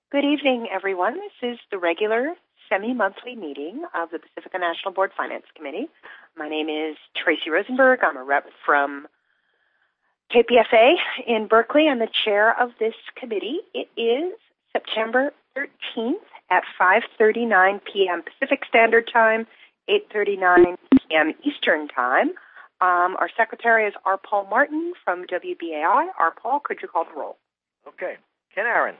Good evening, everyone. This is the regular semi-monthly meeting of the Pacifica National Board Finance Committee. My name is Tracy Rosenberg. I'm a rep from KPFA in Berkeley. I'm the chair of this committee. It is September 13th at 5:39 p.m. Pacific Standard Time, 8:39 p.m. Eastern Time. Our secretary is R. Paul Martin from WBAI. R. Paul, could you call the roll? Okay. Ken Aaron.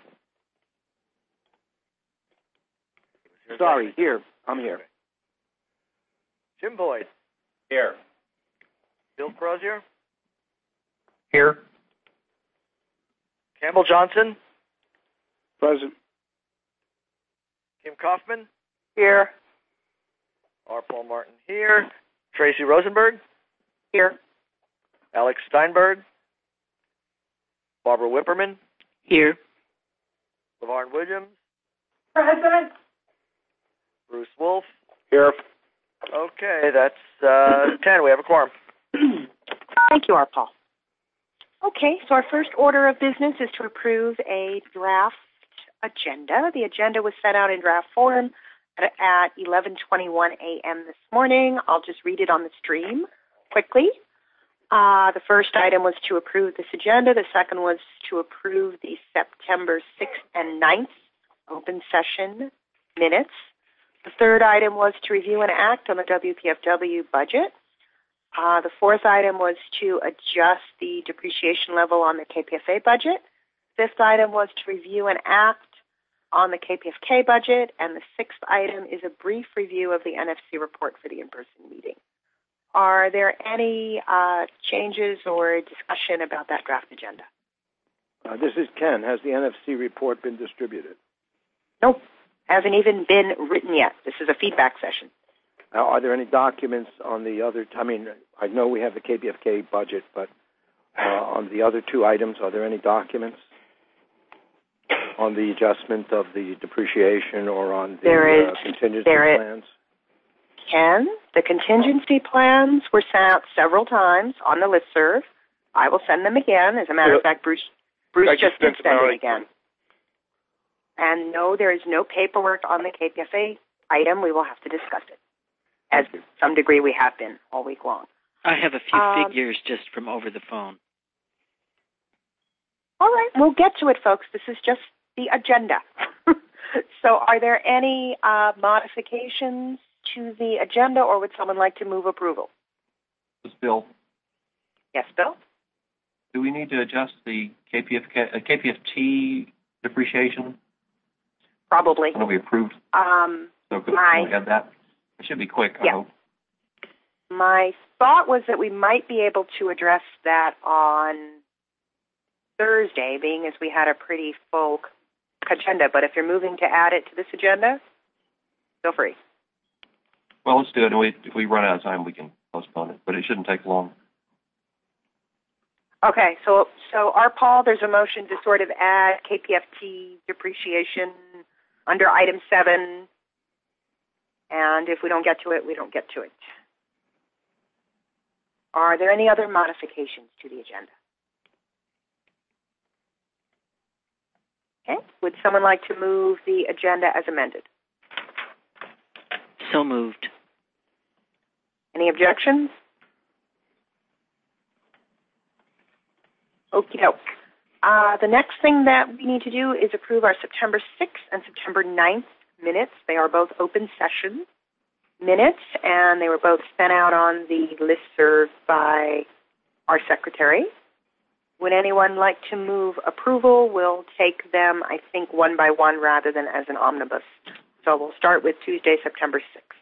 Sorry, here. I'm here. Jim Boyd. Here. Bill Crozier. Here. Campbell Johnson. Present. Kim Kaufman. Here. R. Paul Martin here. Tracy Rosenberg. Here. Alex Steinberg. Barbara Whipperman. Here. LaVarn Williams. Present. Bruce Wolf. Here. Okay, that's 10. We have a quorum. Thank you, R. Paul. Okay, so our first order of business is to approve a draft agenda. The agenda was sent out in draft form at 11:21 a.m. this morning. I'll just read it on the stream quickly. The first item was to approve this agenda. The second was to approve the September 6th and 9th open session minutes. The third item was to review and act on the WPFW budget. The fourth item was to adjust the depreciation level on the KPFA budget. Fifth item was to review and act on the KPFK budget. And the sixth item is a brief review of the NFC report for the in-person meeting. Are there any changes or discussion about that draft agenda? This is Ken. Has the NFC report been distributed? Nope. Hasn't even been written yet. This is a feedback session. Are there any documents on the other? I know we have the KPFK budget, but on the other two items, are there any documents on the adjustment of the depreciation or on the contingency plans? Ken, the contingency plans were sent out several times on the listserv. I will send them again. As a matter of fact, Bruce just did send it again. And no, there is no paperwork on the KPFA item. We will have to discuss it. As to some degree we have been all week long. I have a few figures just from over the phone. All right, we'll get to it, folks. This is just the agenda. So are there any modifications to the agenda, or would someone like to move approval? This is Bill. Yes, Bill? Do we need to adjust the KPFT depreciation? Probably. When we approved. So could we add that? It should be quick, I hope. My thought was that we might be able to address that on Thursday, being as we had a pretty full agenda. But if you're moving to add it to this agenda, feel free. Well, let's do it. And if we run out of time, we can postpone it. But it shouldn't take long. Okay, so R. Paul, there's a motion to sort of add KPFT depreciation under item 7. And if we don't get to it, we don't get to it. Are there any other modifications to the agenda? Okay. Would someone like to move the agenda as amended? So moved. Any objections? Okie doke. The next thing that we need to do is approve our September 6th and September 9th minutes. They are both open session minutes, and they were both sent out on the listserv by our secretary. Would anyone like to move approval? We'll take them, I think, one by one rather than as an omnibus. So we'll start with Tuesday, September 6th.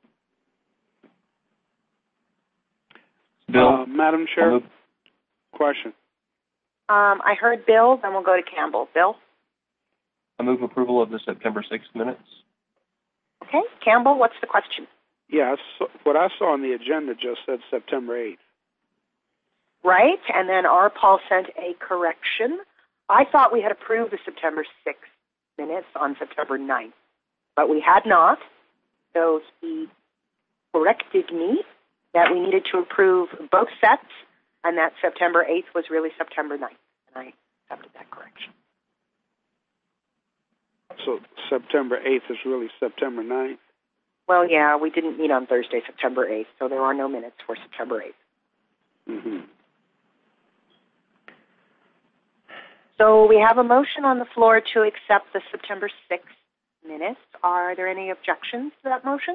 Bill? Madam Chair, question. I heard Bill, then we'll go to Campbell. Bill? I move approval of the September 6th minutes. Okay. Campbell, what's the question? Yeah, what I saw on the agenda just said September 8th. Right, and then R. Paul sent a correction. I thought we had approved the September 6th minutes on September 9th, but we had not. So he corrected me that we needed to approve both sets, and that September 8th was really September 9th, and I accepted that correction. So September 8th is really September 9th. Well, yeah, we didn't meet on Thursday, September 8th, so there are no minutes for September 8th. Mm-hmm. So we have a motion on the floor to accept the September 6th minutes. Are there any objections to that motion?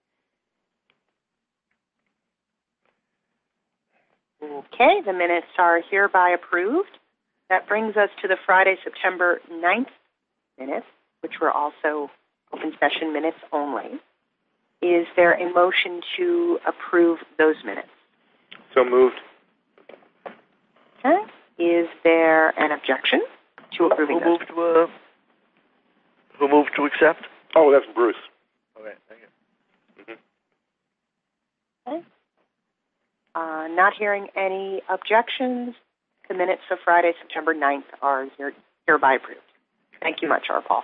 Okay, the minutes are hereby approved. That brings us to the Friday, September 9th minutes, which were also open session minutes only. Is there a motion to approve those minutes? So moved. Okay. Is there an objection to approving those? Who moved to accept? Oh, that's Bruce. Okay, thank you. Okay. Not hearing any objections. The minutes of Friday, September 9th are hereby approved. Thank you much, Paul.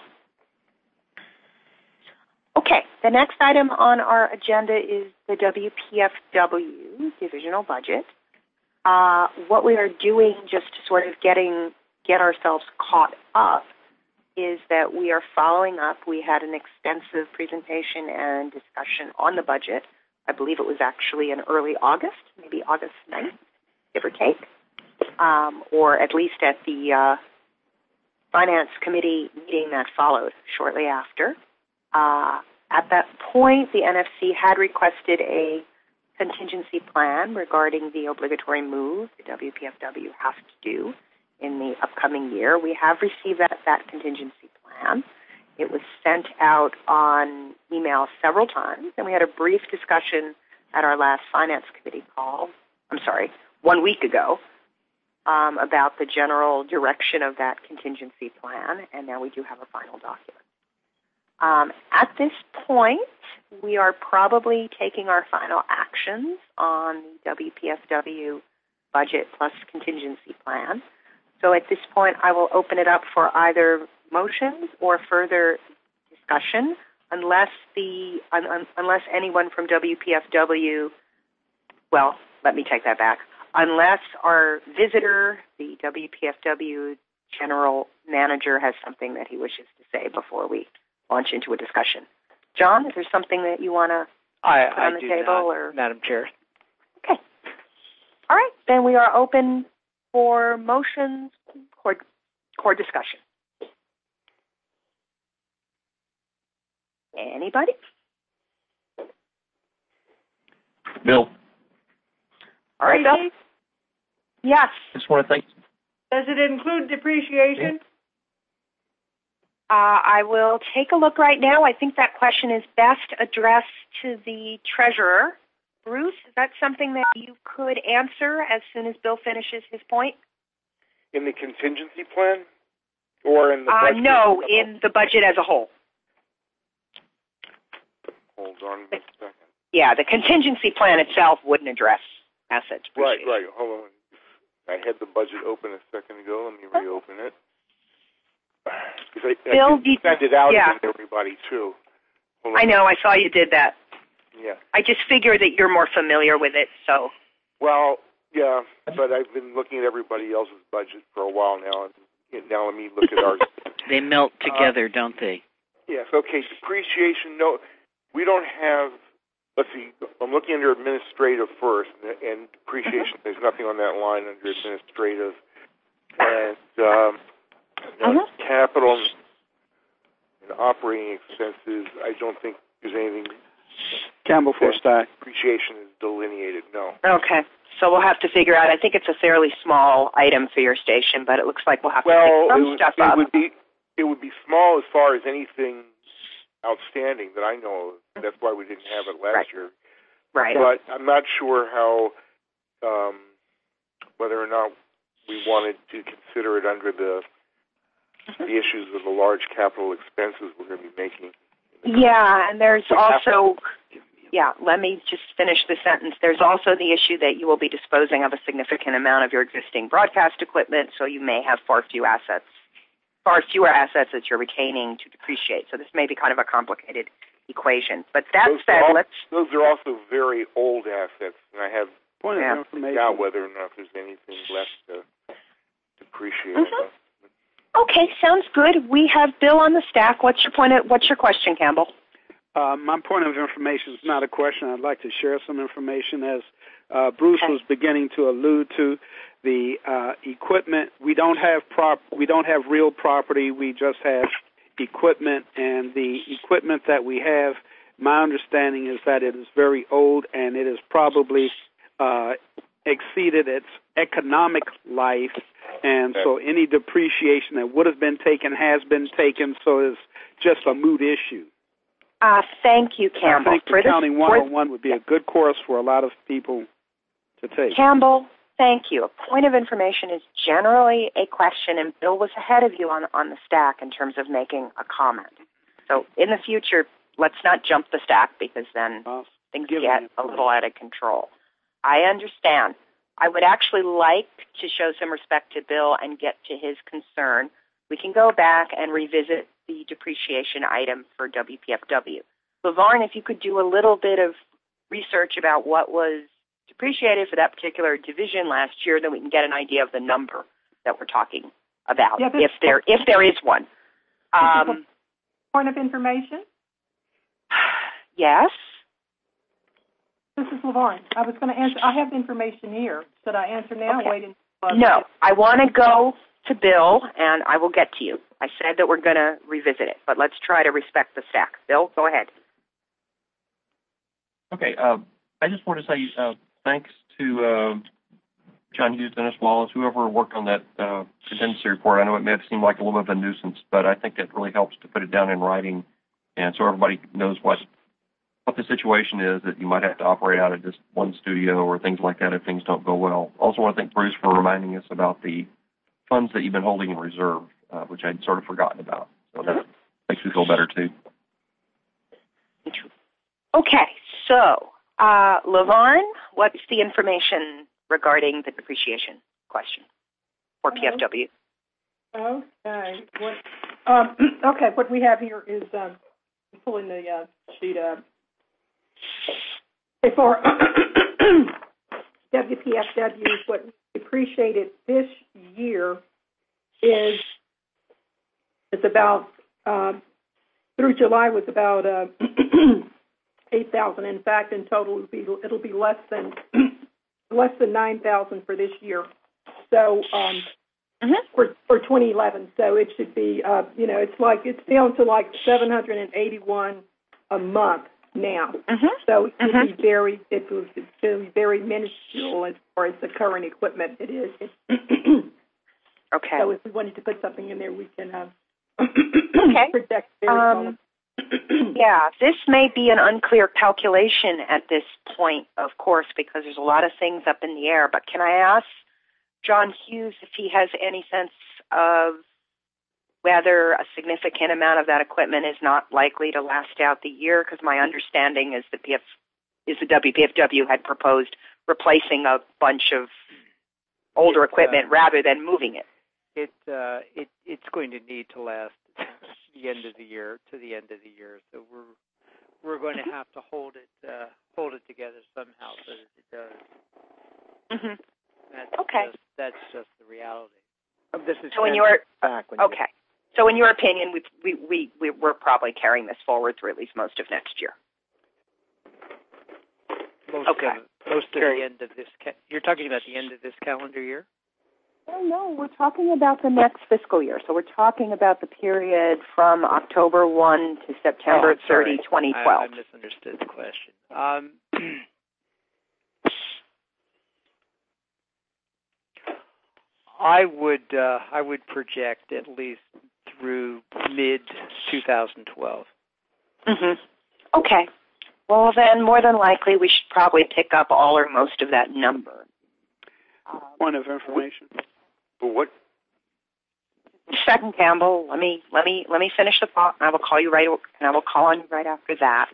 Okay, the next item on our agenda is the WPFW divisional budget. What we are doing just to sort of get ourselves caught up is that we are following up. We had an extensive presentation and discussion on the budget. I believe it was actually in early August, maybe August 9th, give or take, or at least at the Finance Committee meeting that followed shortly after. At that point, the NFC had requested a contingency plan regarding the obligatory move the WPFW has to do in the upcoming year. We have received that contingency plan. It was sent out on email several times, and we had a brief discussion at our last Finance Committee call, 1 week ago, about the general direction of that contingency plan, and now we do have a final document. At this point, we are probably taking our final actions on the WPFW budget plus contingency plan. So at this point, I will open it up for either motions or further discussion, unless anyone from WPFW, well, let me take that back. Unless our visitor, the WPFW general manager, has something that he wishes to say before we launch into a discussion. John, is there something that you want to put on the table? Or Madam Chair. Okay. All right. Then we are open for motions or discussion. Anybody? Bill. All right, Bill. Yes. Just want to thank. Does it include depreciation? I will take a look right now. I think that question is best addressed to the treasurer. Bruce, is that something that you could answer as soon as Bill finishes his point? In the contingency plan? Or in the budget? No, in the budget as a whole. Hold on a second. Yeah, the contingency plan itself wouldn't address asset depreciation. Right. Hold on. I had the budget open a second ago. Let me reopen it. Bill, I sent it out to everybody, too. I know. I saw you did that. Yeah. I just figured that you're more familiar with it, so. Well, yeah, but I've been looking at everybody else's budget for a while now, and now let me look at ours. They melt together, don't they? Yes, okay. Depreciation, no. We don't have, let's see, I'm looking under administrative first, and depreciation, there's nothing on that line under administrative. And capital and operating expenses, I don't think there's anything. Campbell Forsyth. Depreciation is delineated, no. Okay. So we'll have to figure out, I think it's a fairly small item for your station, but it looks like we'll have to pick some stuff up. It would be small as far as anything outstanding that I know of. That's why we didn't have it last year. Right. But I'm not sure how, whether or not we wanted to consider it under the issues of the large capital expenses we're going to be making. Yeah, and there's also, let me just finish the sentence. There's also the issue that you will be disposing of a significant amount of your existing broadcast equipment, so you may have far fewer assets that you're retaining to depreciate. So this may be kind of a complicated equation. But that those are also very old assets, and I have point of information doubt whether or not there's anything left to depreciate. Okay, sounds good. We have Bill on the stack. What's your question, Campbell? My point of information is not a question. I'd like to share some information. As Bruce was beginning to allude to, the equipment. We don't have real property. We just have equipment, and the equipment that we have, my understanding is that it is very old, and it has probably exceeded its economic life, and so any depreciation that would have been taken has been taken, so it's just a moot issue. Thank you, Campbell. I think Accounting 101 would be a good course for a lot of people to take. Campbell, thank you. A point of information is generally a question, and Bill was ahead of you on the stack in terms of making a comment. So in the future, let's not jump the stack because then things get a little out of control. I understand. I would actually like to show some respect to Bill and get to his concern. We can go back and revisit the depreciation item for WPFW. LaVarn, if you could do a little bit of research about what was depreciated for that particular division last year, then we can get an idea of the number that we're talking about, if there is one. Point of information? Yes. This is LaVarn. I was going to answer. I have the information here. Should I answer now? Okay. Wait. No, I want to go to Bill, and I will get to you. I said that we're going to revisit it, but let's try to respect the stack. Bill, go ahead. Okay. I just want to say thanks to John Hughes, Dennis Wallace, whoever worked on that contingency report. I know it may have seemed like a little bit of a nuisance, but I think it really helps to put it down in writing, and so everybody knows what the situation is, that you might have to operate out of just one studio or things like that if things don't go well. Also want to thank Bruce for reminding us about the funds that you've been holding in reserve, which I'd sort of forgotten about. So that makes me feel better, too. Okay, so LaVarn, what's the information regarding the depreciation question for PFW? Okay. What we have here is I'm pulling the sheet up. For WPFW, what we depreciated this year is about through July was about $8,000. In fact, in total, it'll be less than $9,000 for this year. So for 2011, so it should be it's down to like $781 a month now. So it will be very minuscule as far as the current equipment it is. Okay. So if we wanted to put something in there, we can project very yeah, this may be an unclear calculation at this point, of course, because there's a lot of things up in the air. But can I ask John Hughes if he has any sense of whether a significant amount of that equipment is not likely to last out the year? Because my understanding is that the WPFW had proposed replacing a bunch of older equipment rather than moving it. It's going to need to last the end of the year to the end of the year. So we're going to have to hold it together somehow so that it does. That's just the reality. This is so So in your opinion, we're probably carrying this forward through at least most of next year. Most of the end of this. You're talking about the end of this calendar year? Oh, no, we're talking about the next fiscal year. So we're talking about the period from October 1 to September 30, 2012. I misunderstood the question. I would project at least through mid-2012. Okay. Well, then, more than likely, we should probably pick up all or most of that number. Point of information. For what? Second, Campbell. Let me finish the thought, and I will call you on you right after that.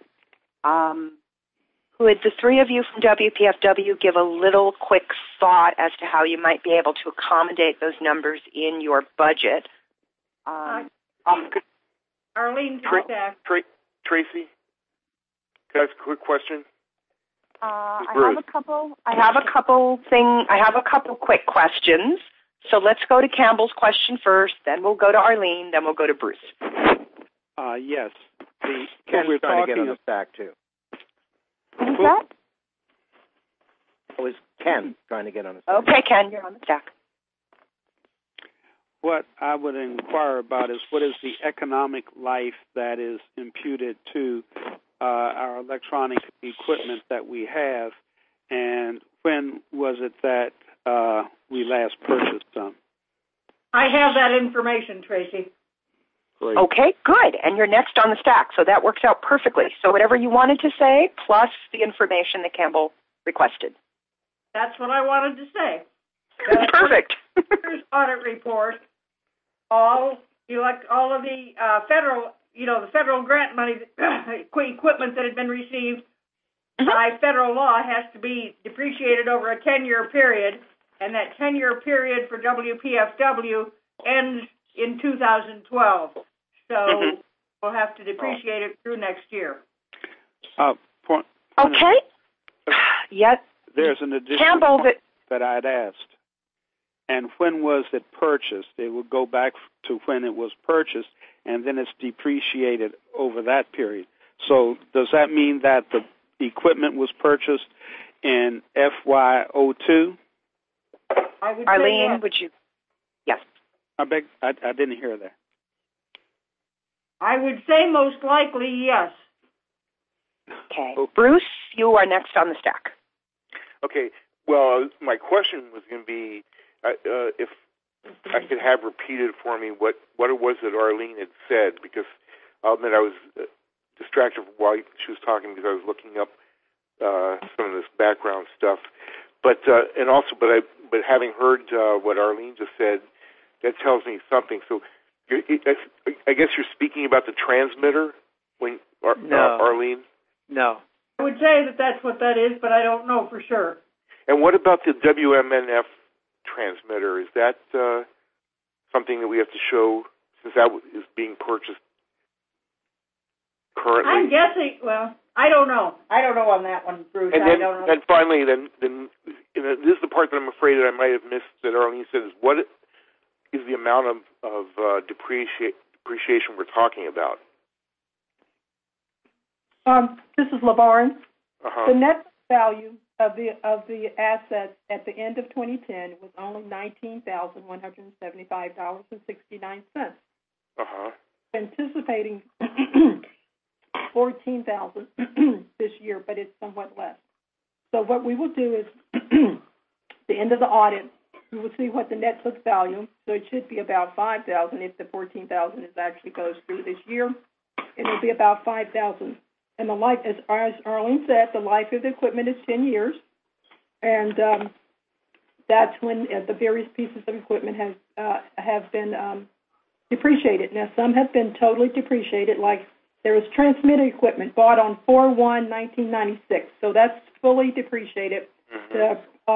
Would the three of you from WPFW give a little quick thought as to how you might be able to accommodate those numbers in your budget? Arlene, Tracy, can I ask a quick question? I have a couple quick questions. So let's go to Campbell's question first, then we'll go to Arlene, then we'll go to Bruce. Yes. Ken's we're trying to talking get on the stack, too. Who's that? It was Ken trying to get on the stack. Okay, Ken, you're on the stack. What I would inquire about is what is the economic life that is imputed to our electronic equipment that we have, and when was it that we last purchased some? I have that information, Tracy. Great. Okay, good. And you're next on the stack, so that works out perfectly. So whatever you wanted to say, plus the information that Campbell requested. That's what I wanted to say. Perfect. Here's audit report. All of the federal, the federal grant money, equipment that had been received by federal law has to be depreciated over a 10-year period, and that 10-year period for WPFW ends in 2012. So we'll have to depreciate it through next year. Okay. Yet there's an additional Campbell point that I'd asked. And when was it purchased? It would go back to when it was purchased, and then it's depreciated over that period. So does that mean that the equipment was purchased in FY02? Arlene, would you? Yes. I didn't hear that. I would say most likely yes. Okay. Bruce, you are next on the stack. Okay. Well, my question was going to be if I could have repeated for me what it was that Arlene had said, because I'll admit I was distracted while she was talking because I was looking up some of this background stuff. But having heard what Arlene just said, that tells me something. So I guess you're speaking about the transmitter, Arlene? No. I would say that that's what that is, but I don't know for sure. And what about the WMNF transmitter? Is that something that we have to show, since that is being purchased currently? I'm guessing. Well, I don't know. I don't know on that one, Bruce. And I don't know. And finally, then this is the part that I'm afraid that I might have missed that Arlene said is what is the amount of depreciation we're talking about? This is LaVarn. Uh-huh. The net value of the assets at the end of 2010 was only $19,175.69. Uh-huh. Anticipating $14,000 this year, but it's somewhat less. So what we will do is, the end of the audit, we will see what the net book value. So it should be about $5,000 if the $14,000 actually goes through this year. It'll be about $5,000. And the life, as Arlene said, the life of the equipment is 10 years, and that's when the various pieces of equipment have been depreciated. Now, some have been totally depreciated, like there was transmitter equipment bought on 4/1/1996, so that's fully depreciated. The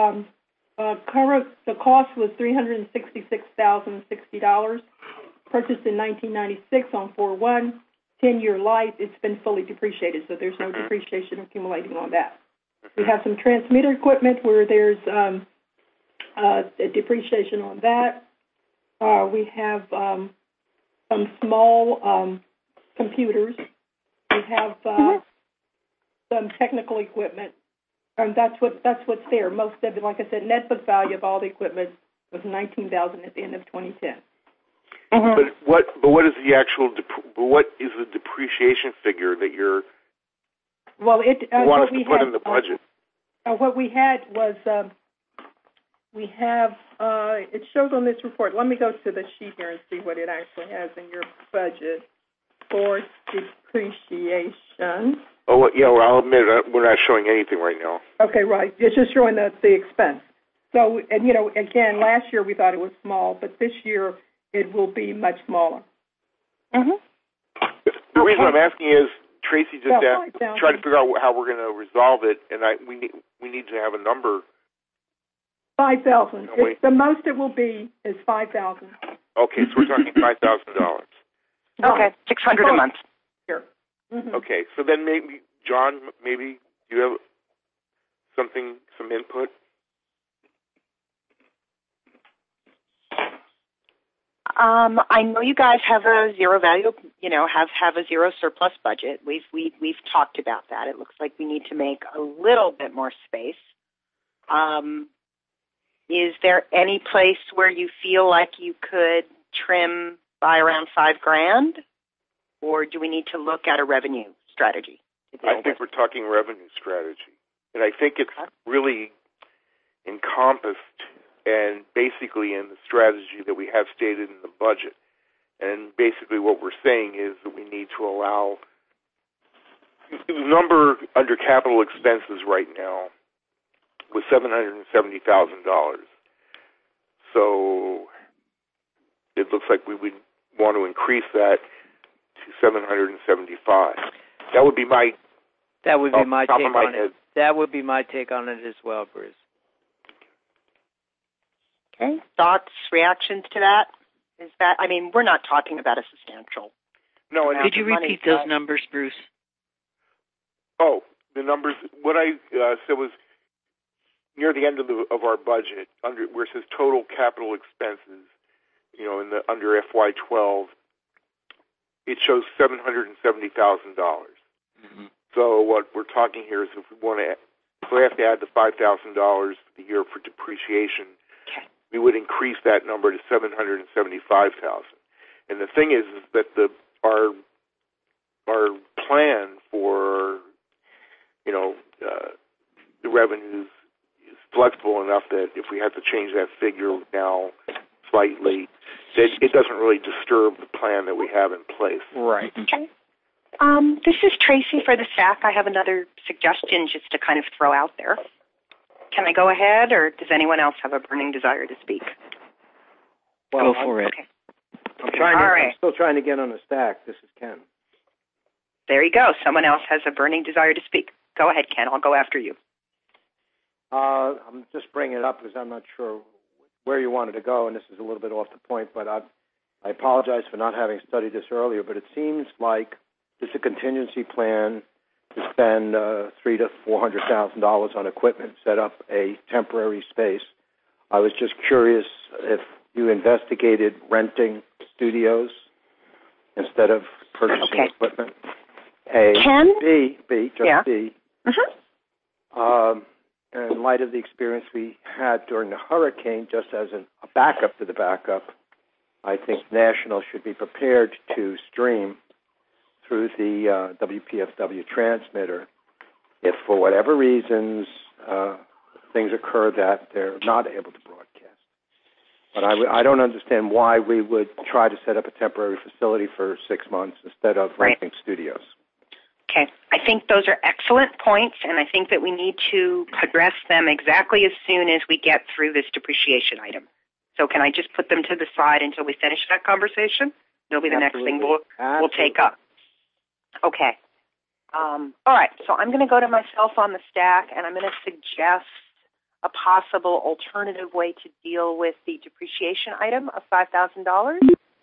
cost was $366,060, purchased in 1996 on 4/1. 10-year life, it's been fully depreciated, so there's no depreciation accumulating on that. We have some transmitter equipment where there's a depreciation on that. We have some small computers. We have some technical equipment, and that's what's there. Most of it, like I said, net book value of all the equipment was $19,000 at the end of 2010. But what is the actual? What is the depreciation figure that you're? Well, want us to put in the budget? What we had was we have. It shows on this report. Let me go to the sheet here and see what it actually has in your budget for depreciation. Oh, well, yeah. Well, I'll admit we're not showing anything right now. Okay, right. It's just showing the expense. So, and again, last year we thought it was small, but this year it will be much smaller. The reason I'm asking is Tracy just asked, try to figure out how we're going to resolve it, and we need to have a number. 5,000. The most it will be is 5,000. Okay, so we're talking $5,000. Okay, $600 a month. Here. Okay, so then maybe John, maybe you have some input. I know you guys have a zero value, have a zero surplus budget. We've talked about that. It looks like we need to make a little bit more space. Is there any place where you feel like you could trim by around $5,000, or do we need to look at a revenue strategy? I think we're talking revenue strategy, and I think it's really encompassed and basically in the strategy that we have stated in the budget. And basically what we're saying is that we need to allow the number under capital expenses right now was $770,000. So it looks like we would want to increase that to $775,000. That would be my take on it. That would be my take on it as well, Bruce. Okay. Thoughts, reactions to that? We're not talking about a substantial. No. Could you repeat those numbers, Bruce? Oh, the numbers. What I said was near the end of our budget, where it says total capital expenses, under FY12, it shows $770,000. Mm-hmm. So what we're talking here is if we have to add the $5,000 for the year for depreciation, we would increase that number to $775,000. And the thing is that our plan for the revenues is flexible enough that if we have to change that figure now slightly, that it doesn't really disturb the plan that we have in place. Right. Okay. This is Tracy for the SAC. I have another suggestion just to kind of throw out there. Can I go ahead, or does anyone else have a burning desire to speak? Go for it. Okay. I'm still trying to get on the stack. This is Ken. There you go. Someone else has a burning desire to speak. Go ahead, Ken. I'll go after you. I'm just bringing it up because I'm not sure where you wanted to go, and this is a little bit off the point, but I apologize for not having studied this earlier, but it seems like there's a contingency plan to spend $300,000 to $400,000 on equipment, set up a temporary space. I was just curious if you investigated renting studios instead of purchasing equipment. Ken? B. Mm-hmm. In light of the experience we had during the hurricane, just as a backup to the backup, I think National should be prepared to stream through the WPFW transmitter if, for whatever reasons, things occur that they're not able to broadcast. But I don't understand why we would try to set up a temporary facility for 6 months instead of renting studios. Okay. I think those are excellent points, and I think that we need to address them exactly as soon as we get through this depreciation item. So can I just put them to the side until we finish that conversation? It'll be the next thing we'll take up. Okay. All right. So I'm going to go to myself on the stack, and I'm going to suggest a possible alternative way to deal with the depreciation item of $5,000.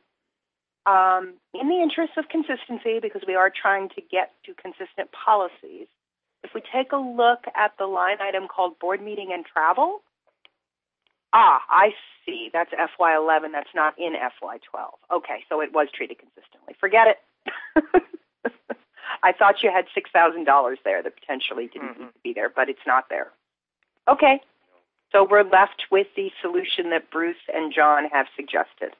In the interest of consistency, because we are trying to get to consistent policies, if we take a look at the line item called board meeting and travel, I see. That's FY11. That's not in FY12. Okay, so it was treated consistently. Forget it. I thought you had $6,000 there that potentially didn't need to be there, but it's not there. Okay, so we're left with the solution that Bruce and John have suggested.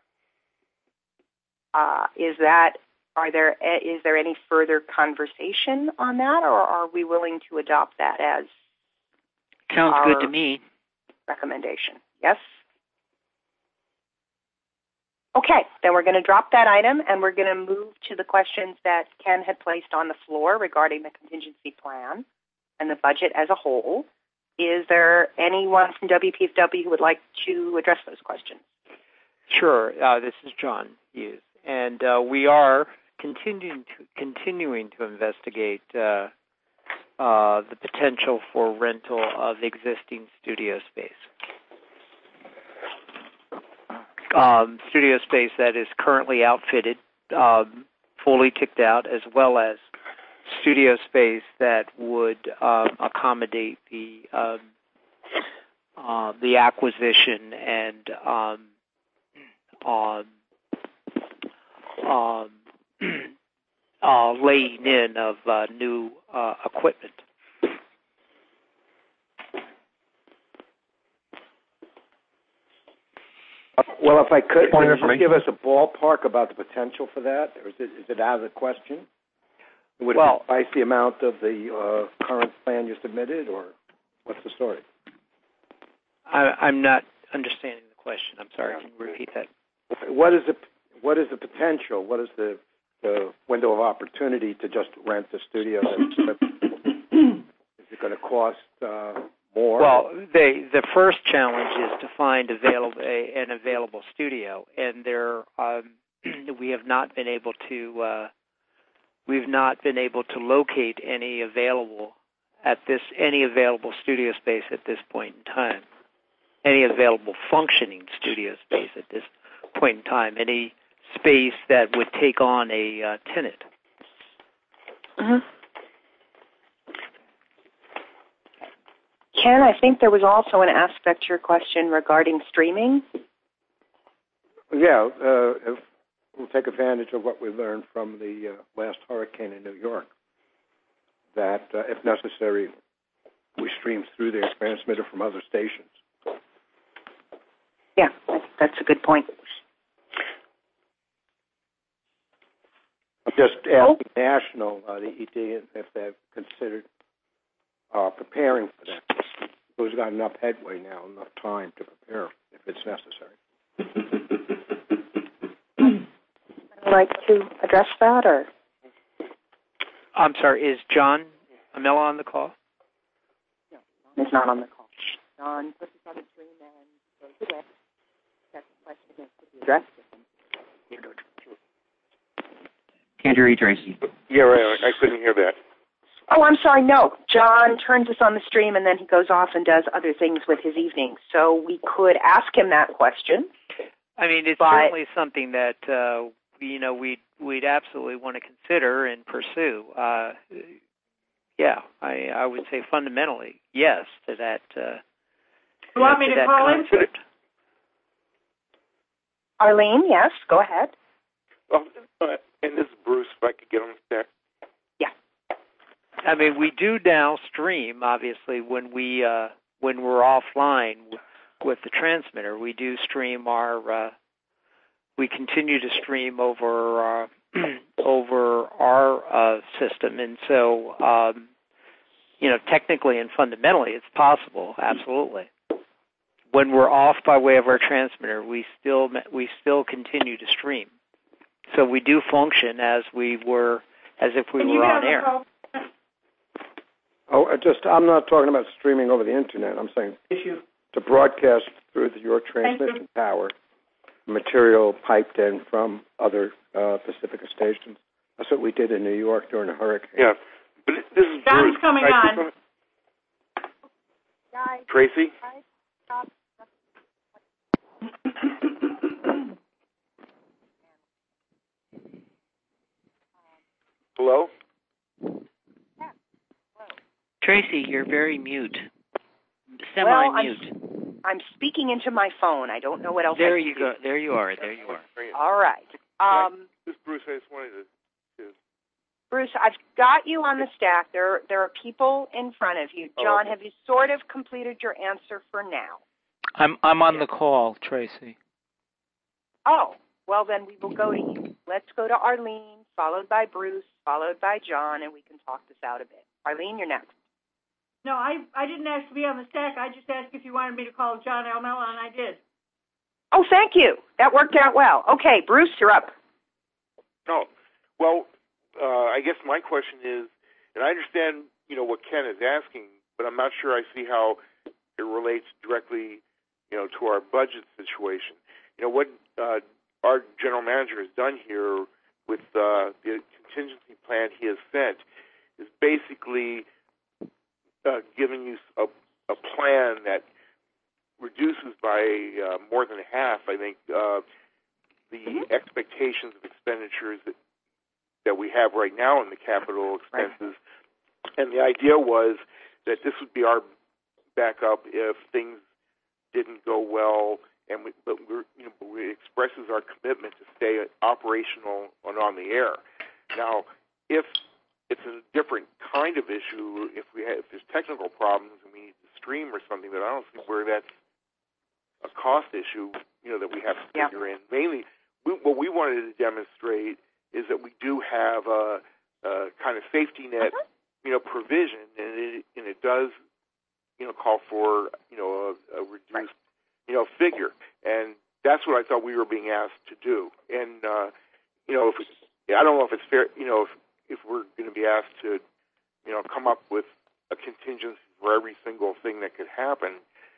Is there any further conversation on that, or are we willing to adopt that as sounds good to me recommendation? Yes? Okay, then we're going to drop that item, and we're going to move to the questions that Ken had placed on the floor regarding the contingency plan and the budget as a whole. Is there anyone from WPFW who would like to address those questions? Sure. This is John Hughes. And we are continuing to investigate the potential for rental of existing studio space. Studio space that is currently outfitted, fully ticked out, as well as studio space that would accommodate the acquisition and laying in of new equipment. Well, if I could, can you just give us a ballpark about the potential for that, or is it out of the question? Would it suffice the amount of the current plan you submitted, or what's the story? I'm not understanding the question. I'm sorry. Can you repeat that? What is the potential? What is the window of opportunity to just rent the studio? Is it going to cost more? Well, the first challenge is to find an available studio, and we have not been able to locate any available studio space at this point in time. Any available functioning studio space at this point in time. Any space that would take on a tenant. Mm-hmm. Ken, I think there was also an aspect to your question regarding streaming. Yeah, we'll take advantage of what we learned from the last hurricane in New York, that if necessary, we stream through their transmitter from other stations. Yeah, that's a good point. I'm just asking National, the ED, if they've considered preparing for that. Who's got enough headway now, enough time to prepare if it's necessary? Would you like to address that, or? I'm sorry, is John Amella on the call? No, John is not on the call. John puts us on the screen and goes away. That's the question again. Could you address it? Can't hear you, Tracy. Yeah, right. I couldn't hear that. Oh, I'm sorry. No, John turns us on the stream, and then he goes off and does other things with his evening. So we could ask him that question. I mean, it's certainly something that we'd absolutely want to consider and pursue. Yeah, I would say fundamentally yes to that. You want me to call him? Arlene, yes, go ahead. And this is Bruce, if I could get on the stack. Yeah. I mean, we do now stream, obviously, when we're offline with the transmitter. We do stream we continue to stream over our system, and so technically and fundamentally, it's possible, absolutely. When we're off by way of our transmitter, we still continue to stream. So we do function as if we were on air. I'm not talking about streaming over the internet. I'm saying to broadcast through your transmission tower, material piped in from other Pacifica stations. That's what we did in New York during the hurricane. Yeah, but this is John's coming on. Tracy? Hello? Tracy, you're very mute. Semi-mute. Well, I'm speaking into my phone. I don't know what else There I you can go. do. There you are. All right. This is Bruce. I just wanted to... Bruce, I've got you on the stack. There are people in front of you. John, have you sort of completed your answer for now? I'm on the call, Tracy. Oh, well then we will go to you. Let's go to Arlene, followed by Bruce, followed by John, and we can talk this out a bit. Arlene, you're next. No, I didn't ask to be on the stack. I just asked if you wanted me to call John Amella, and I did. Oh, thank you. That worked out well. Okay, Bruce, you're up. No. Well, I guess my question is, and I understand, what Ken is asking, but I'm not sure I see how it relates directly, to our budget situation. What our general manager has done here with the contingency plan he has sent is basically giving you a plan that reduces by more than half, I think, the expectations of expenditures that we have right now in the capital expenses. Right. And the idea was that this would be our backup if things didn't go well and it expresses our commitment to stay operational and on the air. Now, if it's a different kind of issue, if there's technical problems and we need to stream or something, then I don't see where that's a cost issue, that we have to figure in. Mainly, what we wanted to demonstrate is that we do have a kind of safety net, provision, and it does, call for, a reduced, figure, and that's what I thought we were being asked to do. And I don't know if it's fair, if we're going to be asked to, come up with a contingency for every single thing that could happen.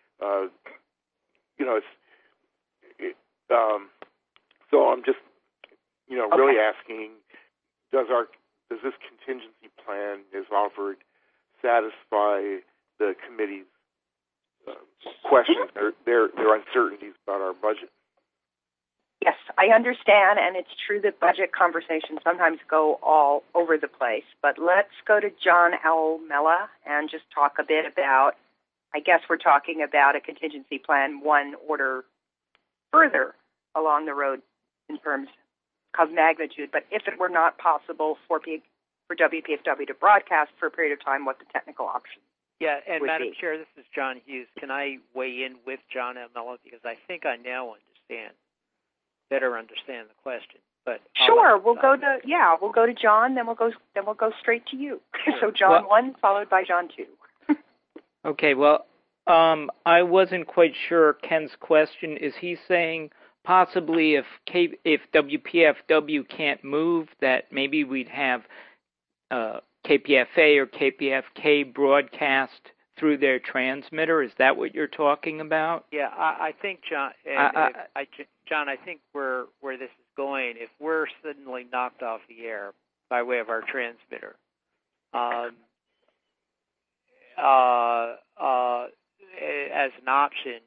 So I'm just, really asking, does this contingency plan as offered satisfy the committee's questions, their uncertainties about our budget? Yes, I understand, and it's true that budget conversations sometimes go all over the place. But let's go to John L. Mella and just talk a bit about, I guess we're talking about a contingency plan one order further along the road in terms of magnitude. But if it were not possible for WPFW to broadcast for a period of time, what the technical option and would Madam be. Chair, this is John Hughes. Can I weigh in with John M. Mella, because I think I now better understand the question. But sure, we'll go to John, then we'll go straight to you. So John 1 followed by John 2. Okay, well, I wasn't quite sure Ken's question. Is he saying possibly if WPFW can't move, that maybe we'd have KPFA or KPFK broadcast through their transmitter? Is that what you're talking about? Yeah, I think, John, John, I think where this is going, if we're suddenly knocked off the air by way of our transmitter, as an option,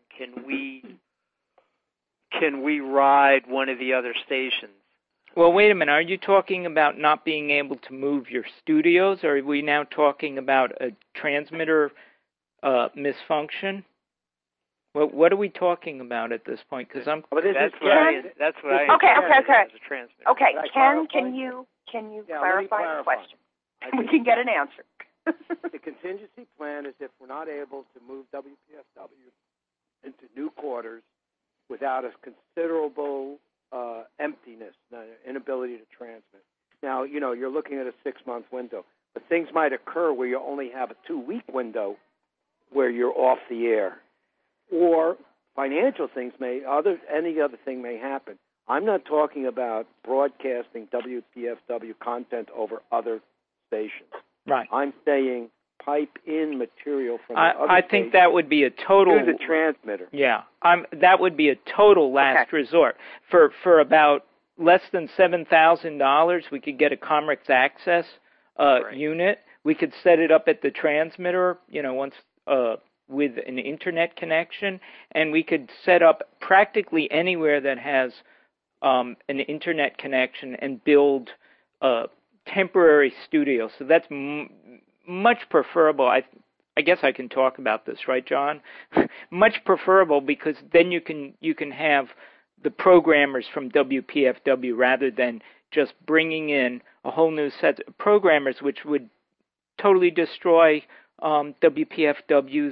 can we ride one of the other stations? Well, wait a minute. Are you talking about not being able to move your studios, or are we now talking about a transmitter misfunction? What are we talking about at this point? Because that's what I Okay, Ken, can you clarify the question? We can get an answer. The contingency plan is if we're not able to move WPFW into new quarters without a considerable emptiness, inability to transmit. Now, you're looking at a 6-month window, but things might occur where you only have a 2-week window where you're off the air, or financial things any other thing may happen. I'm not talking about broadcasting WPFW content over other stations. Right. I'm saying pipe in material from the other I think that would be a total to the transmitter. Yeah, that would be a total last resort. For about less than $7,000, we could get a Comrex Access unit. We could set it up at the transmitter, once with an internet connection, and we could set up practically anywhere that has an internet connection and build temporary studios. So that's much preferable. I guess I can talk about this, right, John? Much preferable, because then you can have the programmers from WPFW rather than just bringing in a whole new set of programmers, which would totally destroy WPFW's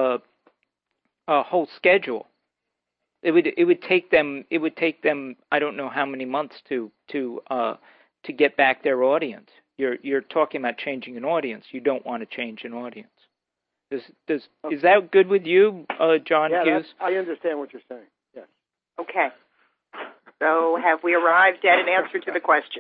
whole schedule. It would take them I don't know how many months to get back their audience. You're talking about changing an audience. You don't want to change an audience. Is that good with you, John Hughes? I understand what you're saying. Yes. Okay. So have we arrived at an answer to the question?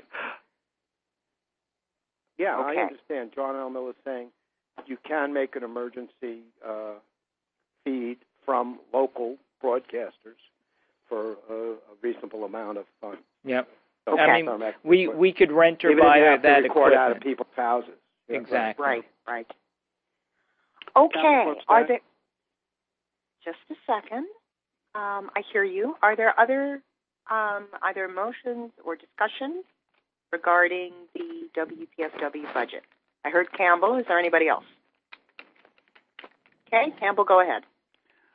Yeah, okay. I understand. John Elmo is saying you can make an emergency feed from local broadcasters for a reasonable amount of funds. Yep. So I mean, we could rent or buy that equipment out of people's houses. Yeah, exactly. Right. Okay. Are there? Just a second. I hear you. Are there other either motions or discussions regarding the WPFW budget? I heard Campbell. Is there anybody else? Okay, Campbell, go ahead.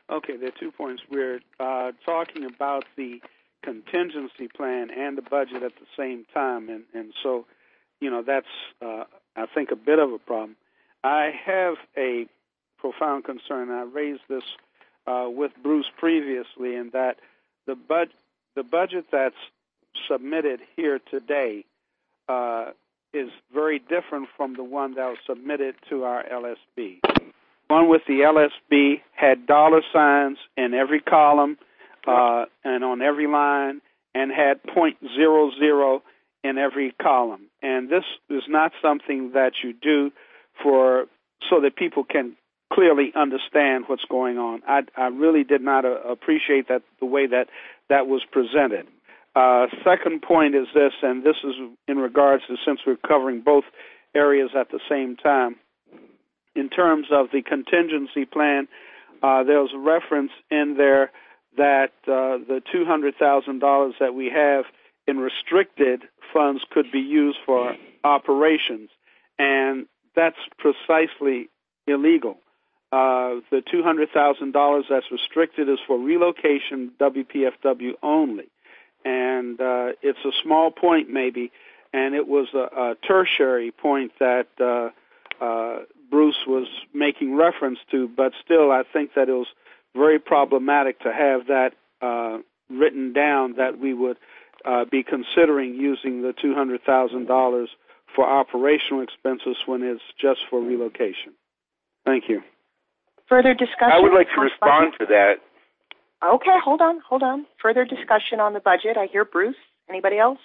Okay, there are 2 points. We're talking about the contingency plan and the budget at the same time, and so, that's, I think, a bit of a problem. I have a profound concern. I raised this with Bruce previously, in that the budget that's submitted here today is very different from the one that was submitted to our LSB. One with the LSB had dollar signs in every column and on every line, and had .00 in every column. And this is not something that you do so that people can clearly understand what's going on. I really did not appreciate that the way that was presented. Second point is this, and this is in regards to, since we're covering both areas at the same time. In terms of the contingency plan, there was a reference in there that the $200,000 that we have in restricted funds could be used for operations, and that's precisely illegal. The $200,000 that's restricted is for relocation WPFW only, and it's a small point maybe, and it was a tertiary point that Bruce was making reference to, but still I think that it was very problematic to have that written down, that we would be considering using the $200,000 for operational expenses when it's just for relocation. Thank you. Further discussion? I would like to respond to that. Okay, hold on. Further discussion on the budget. I hear Bruce. Anybody else?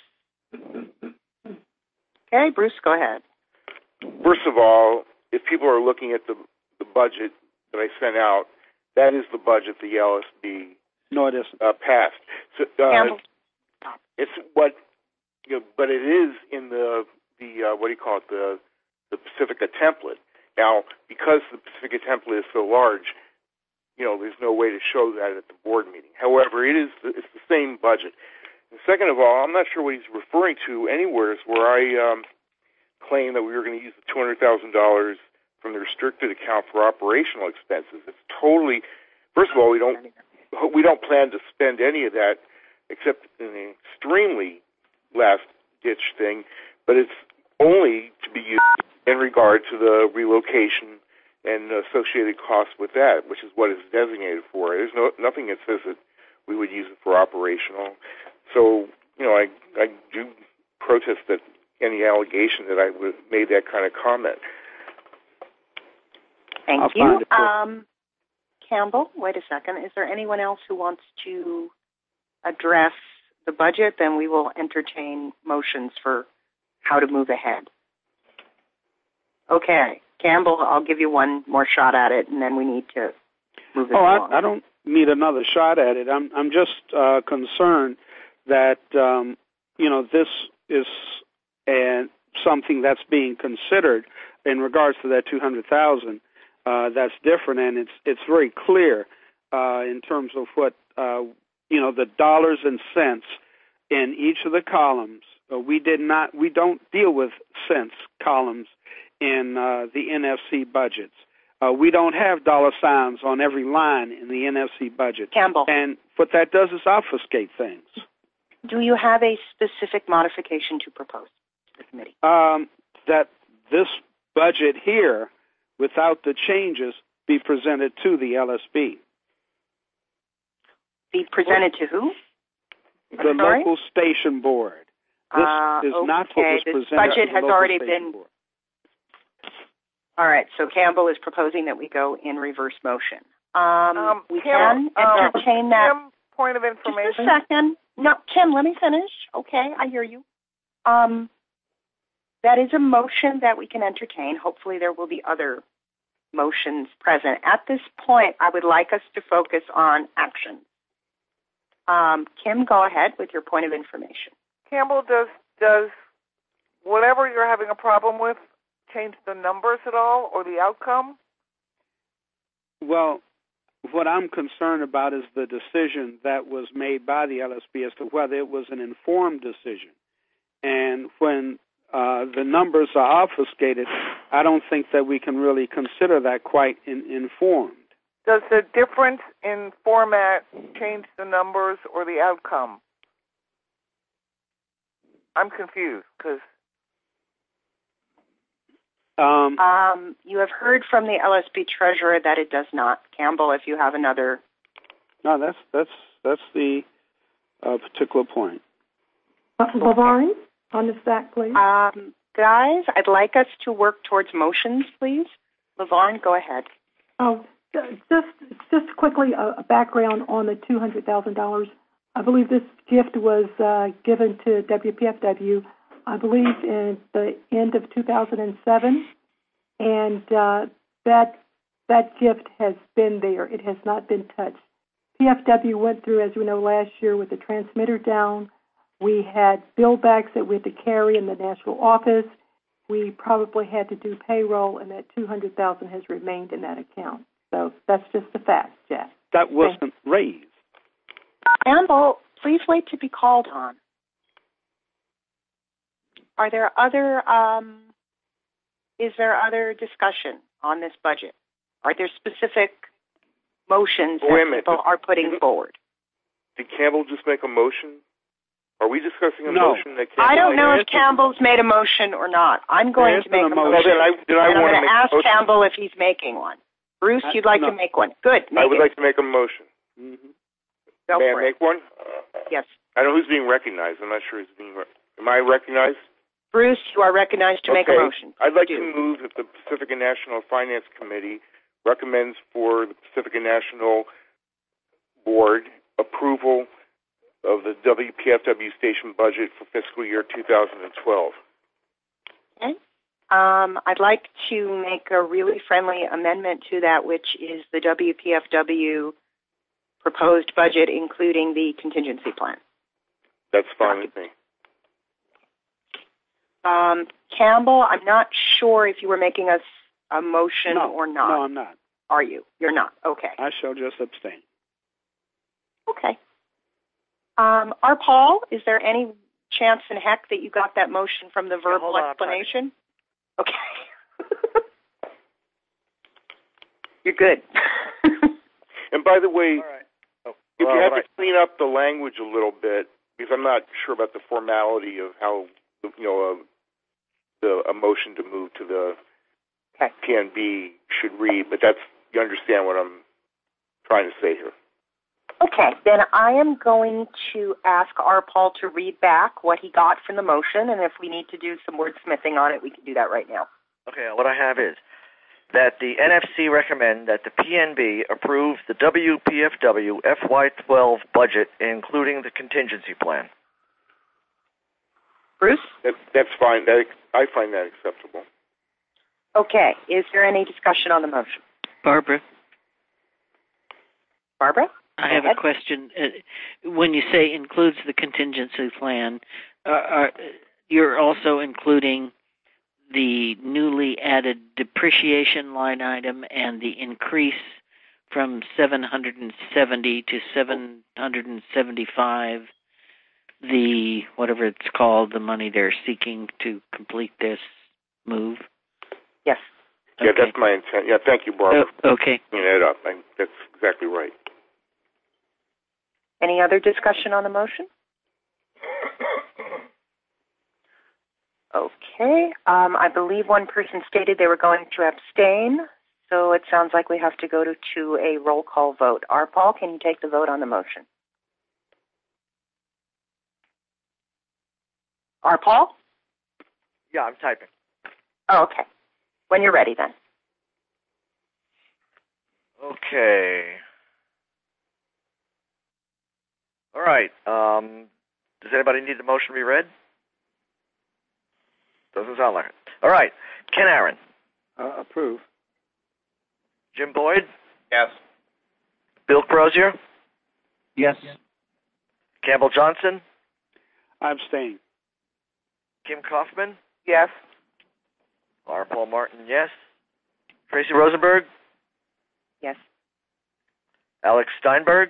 Okay, Bruce, go ahead. First of all, if people are looking at the budget that I sent out, that is the budget the LSB passed. So, it's what, but it is in the what do you call it, the Pacifica template. Now, because the Pacifica template is so large, there's no way to show that at the board meeting. However, it's the same budget. And second of all, I'm not sure what he's referring to anywhere where I claim that we were going to use the $200,000 from the restricted account for operational expenses. It's totally. First of all, we don't plan to spend any of that except in an extremely last-ditch thing, but it's only to be used in regard to the relocation and associated costs with that, which is what it's designated for. There's nothing that says that we would use it for operational. So, I do protest that any allegation that I would have made that kind of comment. Thank you. Campbell, wait a second. Is there anyone else who wants to address the budget? Then we will entertain motions for how to move ahead. Okay. Campbell, I'll give you one more shot at it, and then we need to move it along. I don't need another shot at it. I'm just concerned that, this is something that's being considered in regards to that $200,000. That's different, and it's very clear in terms of what the dollars and cents in each of the columns. We don't deal with cents columns in the NFC budgets. We don't have dollar signs on every line in the NFC budget. Campbell. And what that does is obfuscate things. Do you have a specific modification to propose to the committee? That this budget here, without the changes, be presented to the LSB. Be presented to who? The local station board. This is not what was presented. This budget has already been. Board. All right, so Campbell is proposing that we go in reverse motion. We can entertain that. Kim, point of information. Just a second. No, Kim, let me finish. Okay, I hear you. That is a motion that we can entertain. Hopefully there will be other motions present. At this point, I would like us to focus on action. Kim, go ahead with your point of information. Campbell, does whatever you're having a problem with change the numbers at all or the outcome? Well, what I'm concerned about is the decision that was made by the LSB as to whether it was an informed decision. And when the numbers are obfuscated, I don't think that we can really consider that quite informed. Does the difference in format change the numbers or the outcome? I'm confused because you have heard from the LSB treasurer that it does not. Campbell, if you have another. No, that's the particular point. LaVarn, on the stack, please. Guys, I'd like us to work towards motions, please. LaVarn, go ahead. Oh, just quickly a background on the $200,000. I believe this gift was given to WPFW, I believe, in the end of 2007, and that gift has been there. It has not been touched. PFW went through, as we know, last year with the transmitter down. We had bill backs that we had to carry in the national office. We probably had to do payroll, and that $200,000 has remained in that account. So that's just the fact, Jeff. That wasn't raised. Campbell, please wait to be called on. Are there other? Is there other discussion on this budget? Are there specific motions that people are putting forward? Did Campbell just make a motion? Are we discussing a motion that Campbell... I don't know if Campbell's made a motion or not. I'm going to make a motion. Well, then I'm going to ask Campbell if he's making one. Bruce, you'd like to make one. Good. I would like to make a motion. Mm-hmm. May I make one? Yes. I know who's being recognized. I'm not sure who's being... Am I recognized? Bruce, you are recognized to make a motion. I'd like to move that the Pacifica National Finance Committee recommends for the Pacifica National Board approval of the WPFW station budget for fiscal year 2012. Okay. I'd like to make a really friendly amendment to that, which is the WPFW proposed budget, including the contingency plan. That's fine with me. Campbell, I'm not sure if you were making a motion or not. No, I'm not. Are you? You're not. Okay. I shall just abstain. Okay. Paul, is there any chance in heck that you got that motion from the verbal explanation? Okay. You're good. And by the way, if you have to clean up the language a little bit, because I'm not sure about the formality of how, a motion to move to the PNB should read, but you understand what I'm trying to say here. Okay, then I am going to ask Paul to read back what he got from the motion, and if we need to do some wordsmithing on it, we can do that right now. Okay, what I have is that the NFC recommend that the PNB approve the WPFW FY12 budget, including the contingency plan. Bruce? That's fine. I find that acceptable. Okay, is there any discussion on the motion? Barbara? I have a question. When you say includes the contingency plan, you're also including the newly added depreciation line item and the increase from 770 to 775, the whatever it's called, the money they're seeking to complete this move? Yes. Yeah, okay. That's my intent. Yeah, thank you, Barbara. Okay. Clean it up. That's exactly right. Any other discussion on the motion? Okay. I believe one person stated they were going to abstain, so it sounds like we have to go to a roll call vote. Paul, can you take the vote on the motion? Paul? Yeah, I'm typing. Oh, okay. When you're ready, then. Okay. All right. Does anybody need the motion to be read? Doesn't sound like it. All right. Ken Aaron. Approve. Jim Boyd. Yes. Bill Crozier. Yes. Campbell Johnson. I abstain. Kim Kaufman. Yes. R. Paul Martin, yes. Tracy Rosenberg. Yes. Alex Steinberg.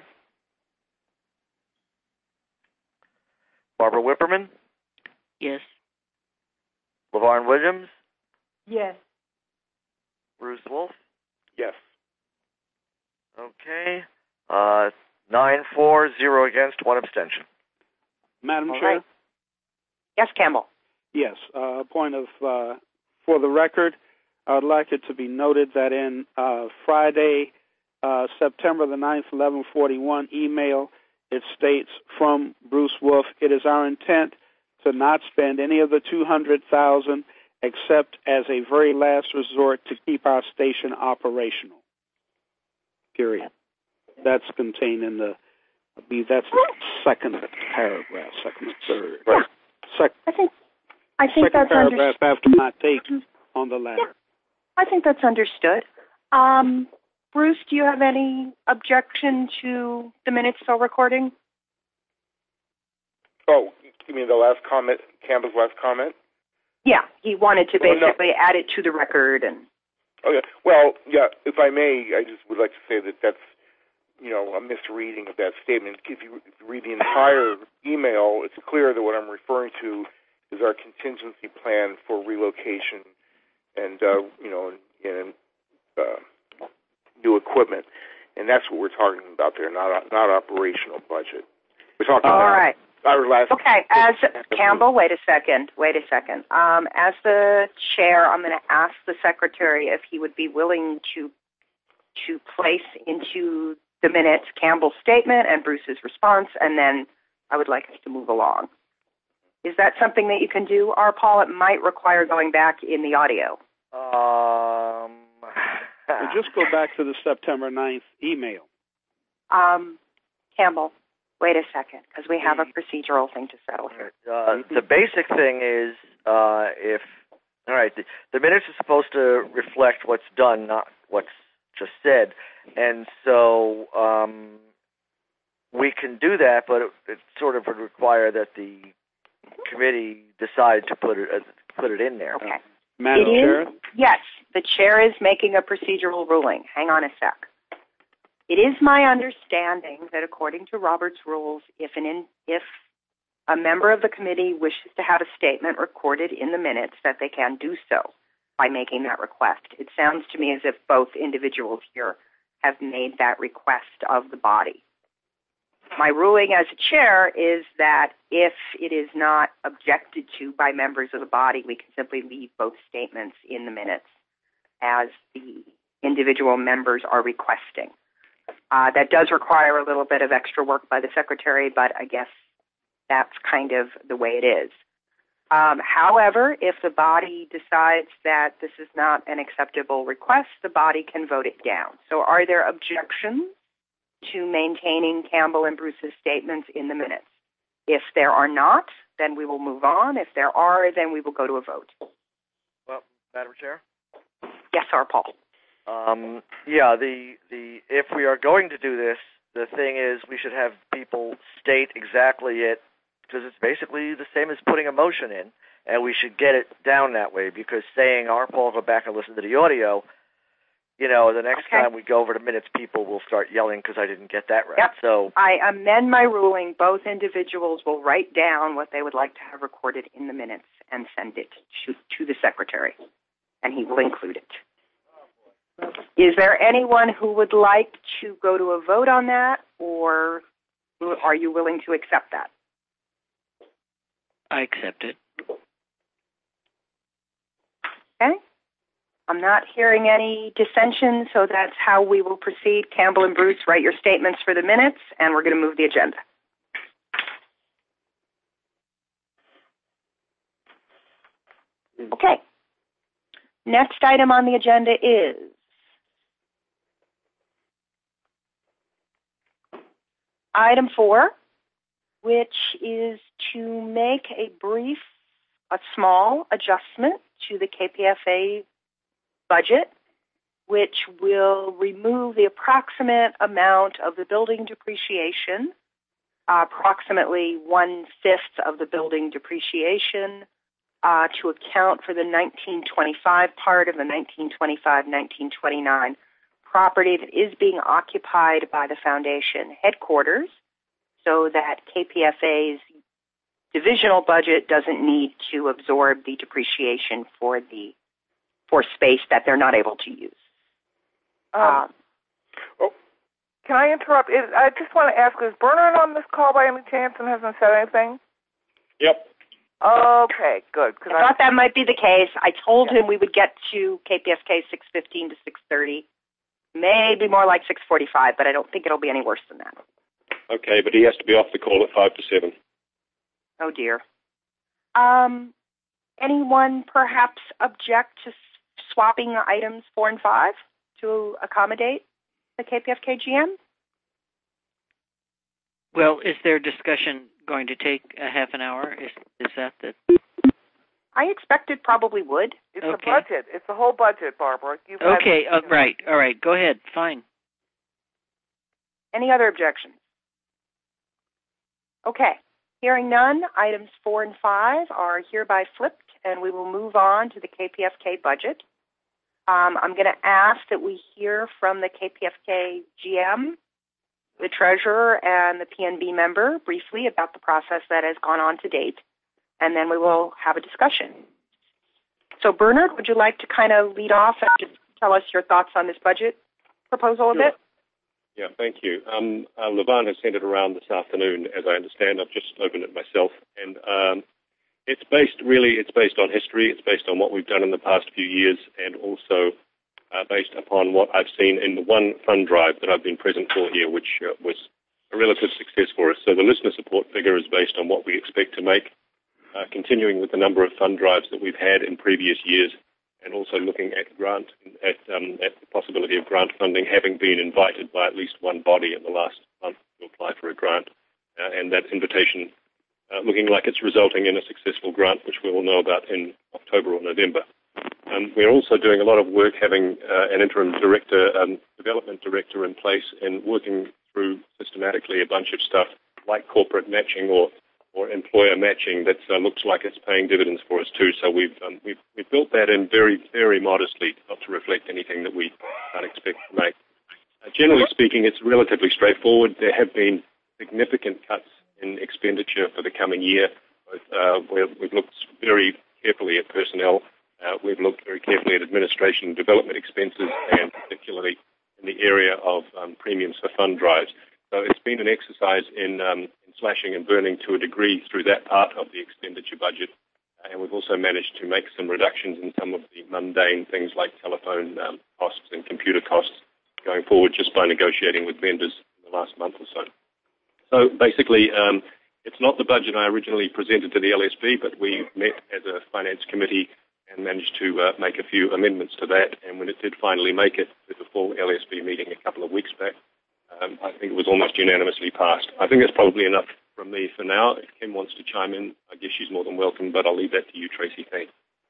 Barbara Whipperman. Yes. LaVarn Williams. Yes. Bruce Wolf. Yes. Okay. 9-4, 0 against, 1 abstention. Madam All Chair? right. Yes, Campbell. Yes. Point of, for the record, I would like it to be noted that in Friday, September the 9th, 11:41 email, it states from Bruce Wolf, it is our intent to not spend any of the $200,000 except as a very last resort to keep our station operational. Period. That's contained in the, I believe that's the second paragraph, second or third. Yeah. I think that's paragraph after my take on the latter. Yeah. I think that's understood. Bruce, do you have any objection to the minutes still recording? Oh, you mean the last comment, Campbell's last comment? Yeah, he wanted to basically add it to the record. And Okay. Well, yeah, if I may, I just would like to say that that's, a misreading of that statement. If you read the entire email, it's clear that what I'm referring to is our contingency plan for relocation and, new equipment. And that's what we're talking about there, not operational budget. We're talking all about right. our last... Okay, as Campbell, wait a second. As the chair, I'm going to ask the secretary if he would be willing to place into the minutes Campbell's statement and Bruce's response, and then I would like us to move along. Is that something that you can do, R. Paul? It might require going back in the audio. Well, just go back to the September 9th email. Campbell, wait a second, because we have a procedural thing to settle here. The basic thing is, the minutes are supposed to reflect what's done, not what's just said, and so we can do that, but it sort of would require that the committee decide to put it in there. Okay. Madam Chair? Yes, the chair is making a procedural ruling. Hang on a sec. It is my understanding that according to Robert's rules, if a member of the committee wishes to have a statement recorded in the minutes, that they can do so by making that request. It sounds to me as if both individuals here have made that request of the body. My ruling as a chair is that if it is not objected to by members of the body, we can simply leave both statements in the minutes as the individual members are requesting. That does require a little bit of extra work by the secretary, but I guess that's kind of the way it is. However, if the body decides that this is not an acceptable request, the body can vote it down. So are there objections to maintaining Campbell and Bruce's statements in the minutes? If there are not, then we will move on. If there are, then we will go to a vote. Well, Madam Chair? Yes, R. Paul. If we are going to do this, the thing is we should have people state exactly it, because it's basically the same as putting a motion in, and we should get it down that way, because saying, R. Paul, go back and listen to the audio, the next time we go over the minutes, people will start yelling because I didn't get that right. Yep. So I amend my ruling. Both individuals will write down what they would like to have recorded in the minutes and send it to the secretary, and he will include it. Is there anyone who would like to go to a vote on that, or are you willing to accept that? I accept it. Okay. I'm not hearing any dissension, so that's how we will proceed. Campbell and Bruce, write your statements for the minutes, and we're going to move the agenda. Okay. Next item on the agenda is item 4, which is to make a small adjustment to the KPFA budget, which will remove the approximate amount of the building depreciation, approximately 1/5 of the building depreciation, to account for the 1925 part of the 1925-1929 property that is being occupied by the foundation headquarters, so that KPFA's divisional budget doesn't need to absorb the depreciation for space that they're not able to use. Can I interrupt? I just want to ask, is Bernard on this call by any chance and hasn't said anything? Yep. Okay, good. I thought that might be the case. I told him we would get to KPFK 6:15 to 6:30, maybe more like 6:45, but I don't think it'll be any worse than that. Okay, but he has to be off the call at 5 to 7. Oh, dear. Anyone perhaps object to swapping items 4 and 5 to accommodate the KPFK GM? Well, is their discussion going to take a half an hour? Is that the... I expect it probably would. It's a budget. It's the whole budget, Barbara. Okay, right. All right, go ahead. Fine. Any other objections? Okay. Hearing none, items 4 and 5 are hereby flipped, and we will move on to the KPFK budget. I'm going to ask that we hear from the KPFK GM, the treasurer, and the PNB member briefly about the process that has gone on to date, and then we will have a discussion. So, Bernard, would you like to kind of lead off and just tell us your thoughts on this budget proposal a bit? Yeah, thank you. Levon has sent it around this afternoon, as I understand. I've just opened it myself, and it's based on history. It's based on what we've done in the past few years, and also based upon what I've seen in the one fund drive that I've been present for here, which was a relative success for us. So the listener support figure is based on what we expect to make, continuing with the number of fund drives that we've had in previous years, and also looking at the possibility of grant funding, having been invited by at least one body in the last month to apply for a grant, and that invitation looking like it's resulting in a successful grant, which we will know about in October or November. We're also doing a lot of work having an interim director, development director in place, and working through systematically a bunch of stuff like corporate matching or employer matching that looks like it's paying dividends for us too. So we've built that in very, very modestly, not to reflect anything that we can't expect to make. Generally speaking, it's relatively straightforward. There have been significant cuts in expenditure for the coming year. We've looked very carefully at personnel. We've looked very carefully at administration and development expenses, and particularly in the area of premiums for fund drives. So it's been an exercise in slashing and burning to a degree through that part of the expenditure budget. And we've also managed to make some reductions in some of the mundane things like telephone costs and computer costs going forward just by negotiating with vendors in the last month or so. So basically, it's not the budget I originally presented to the LSP, but we met as a finance committee and managed to make a few amendments to that. And when it did finally make it to the full LSP meeting a couple of weeks back, I think it was almost unanimously passed. I think that's probably enough from me for now. If Kim wants to chime in, I guess she's more than welcome, but I'll leave that to you, Tracy. Thanks.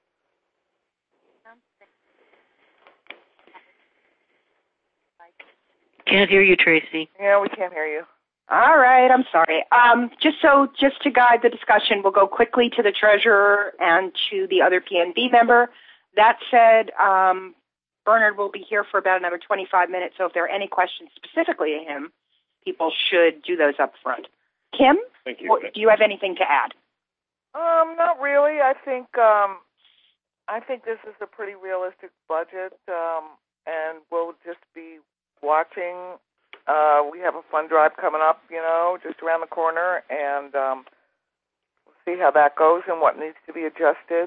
Can't hear you, Tracy. Yeah, we can't hear you. All right, I'm sorry. Just to guide the discussion, we'll go quickly to the treasurer and to the other PNB member. That said, Bernard will be here for about another 25 minutes, so if there are any questions specifically to him, people should do those up front. Kim, thank you. Do you have anything to add? Not really. I think this is a pretty realistic budget, and we'll just be watching. We have a fund drive coming up, just around the corner, and we'll see how that goes and what needs to be adjusted.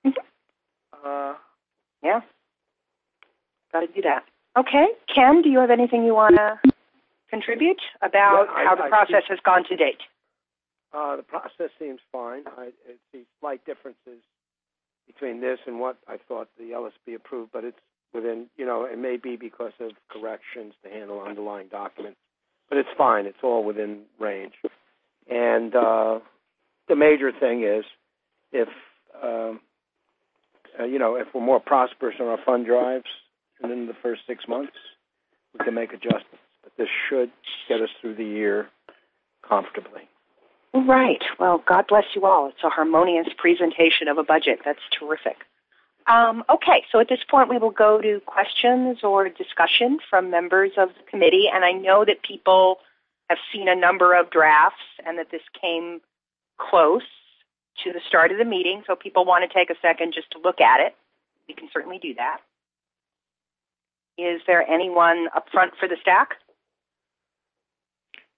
Yeah. Got to do that. Okay. Ken, do you have anything you want to contribute about how the process has gone to date? The process seems fine. I see slight differences between this and what I thought the LSP approved, but it's within, it may be because of corrections to handle underlying documents, but it's fine. It's all within range. And the major thing is if we're more prosperous on our fund drives within the first 6 months, we can make adjustments. But this should get us through the year comfortably. Right. Well, God bless you all. It's a harmonious presentation of a budget. That's terrific. Okay, so at this point we will go to questions or discussion from members of the committee, and I know that people have seen a number of drafts and that this came close to the start of the meeting, so people want to take a second just to look at it. We can certainly do that. Is there anyone up front for the stack?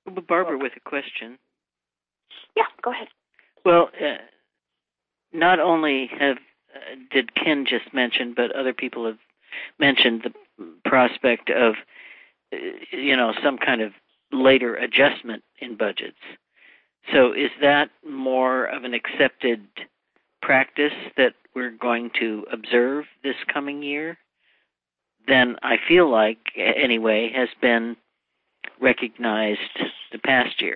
Barbara with a question. Yeah, go ahead. Well, not only did Ken just mention, but other people have mentioned the prospect of, some kind of later adjustment in budgets. So is that more of an accepted practice that we're going to observe this coming year than I feel like, anyway, has been recognized the past year?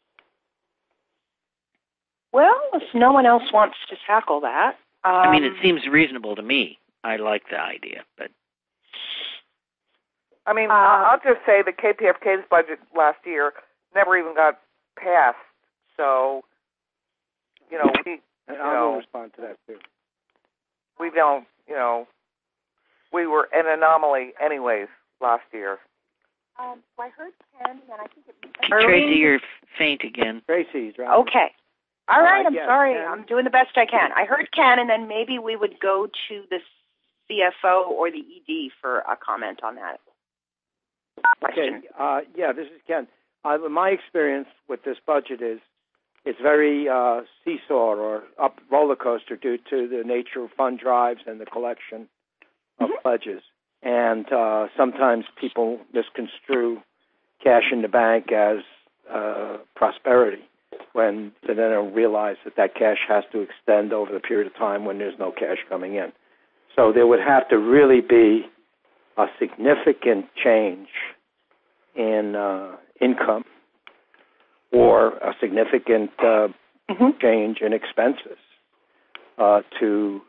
Well, if no one else wants to tackle that. It seems reasonable to me. I like the idea, but... I'll just say the KPFK's budget last year never even got passed. So, I'll respond to that, too. We don't, we were an anomaly anyways last year. I heard Ken, and I think Tracy, you're faint again. Tracy's right. Okay. All right, I'm yes, sorry. Ken. I'm doing the best I can. I heard Ken, and then maybe we would go to the CFO or the ED for a comment on that question. Okay. This is Ken. My experience with this budget is it's very seesaw or up roller coaster due to the nature of fund drives and the collection of pledges. And sometimes people misconstrue cash in the bank as prosperity when they don't realize that cash has to extend over the period of time when there's no cash coming in. So there would have to really be a significant change in income or a significant change in expenses to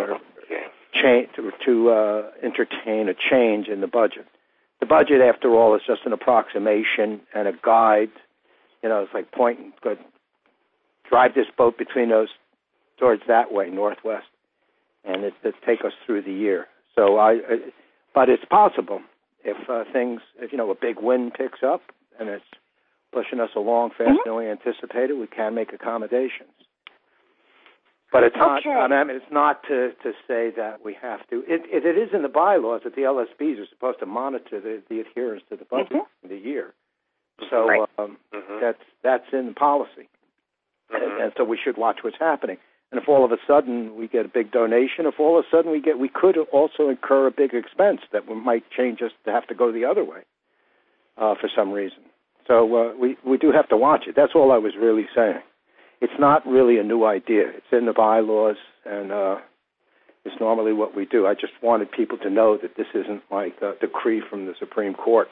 entertain a change in the budget. The budget, after all, is just an approximation and a guide. It's like pointing, drive this boat between those towards that way, northwest, and it take us through the year. So but it's possible if a big wind picks up and it's pushing us along faster than we anticipated, we can make accommodations. But it's not. It's not to say that we have to. It is in the bylaws that the LSBs are supposed to monitor the adherence to the budget for the year. So that's in the policy, and so we should watch what's happening. And if all of a sudden we get a big donation, if all of a sudden we could also incur a big expense that might change us to have to go the other way for some reason. So we do have to watch it. That's all I was really saying. It's not really a new idea. It's in the bylaws, and it's normally what we do. I just wanted people to know that this isn't like a decree from the Supreme Court.